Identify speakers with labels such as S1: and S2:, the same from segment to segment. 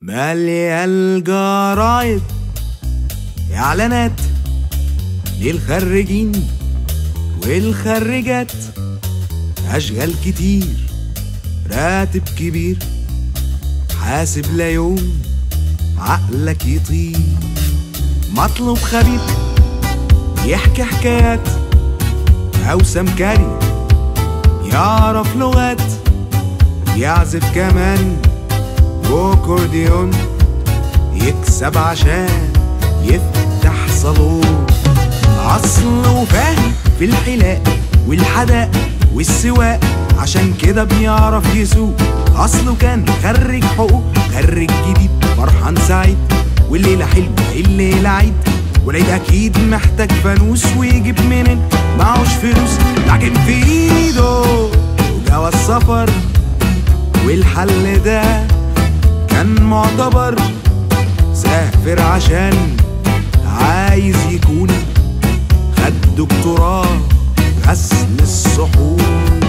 S1: مالية الجرايد إعلانات للخريجين والخريجات، أشغال كتير راتب كبير، حاسب لا يوم عقلك يطير. مطلوب خبير يحكي حكايات، أو سمكري يعرف لغات، يعزف كمان وكورديون، يكسب عشان يفتح صالون. أصله فاهم في الحلاق والحداق والسواق، عشان كده بيعرف يسوق. أصله كان خريج حقوق، خريج جديد فرحان سعيد، والليلة حلوة الليلة عيد، والعيد أكيد محتاج فانوس، ويجيب منين معهوش فلوس. لكن في إيده جواز سفر، والحل ده كان معتبر. سافر عشان عايز يكون خد دكتوراه غسل الصحون.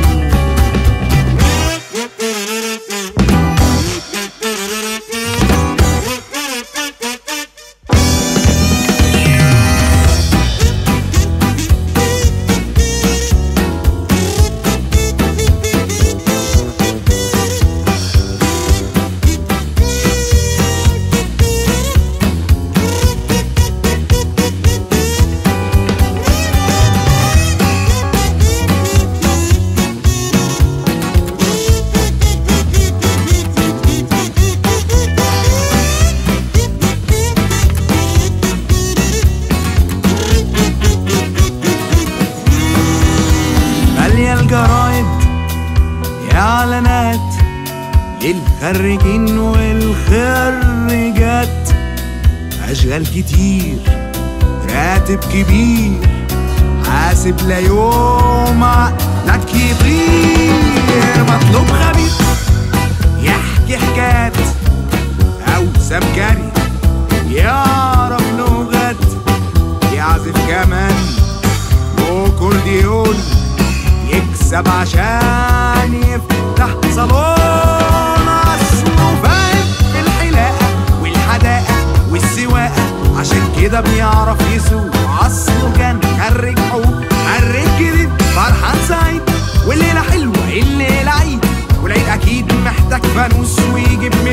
S1: الجرايد إعلانات للخريجين والخريجات، أشغال كتير راتب كبير، حاسب لا يوم عقلك يطير. مطلوب خبير يحكي حكايات، أو سمكري يعرف لغات، يعزف كمان وكورديون، يكسب عشان يفتح صالون. أصله فاهم في الحلاقة والحداقة والسواقة، عشان كده بيعرف يسوق. أصله كان خريج حقوق، خريج جديد فرحان سعيد، والليلة حلوة الليلة عيد، والعيد أكيد محتاج فانوس، ويجيب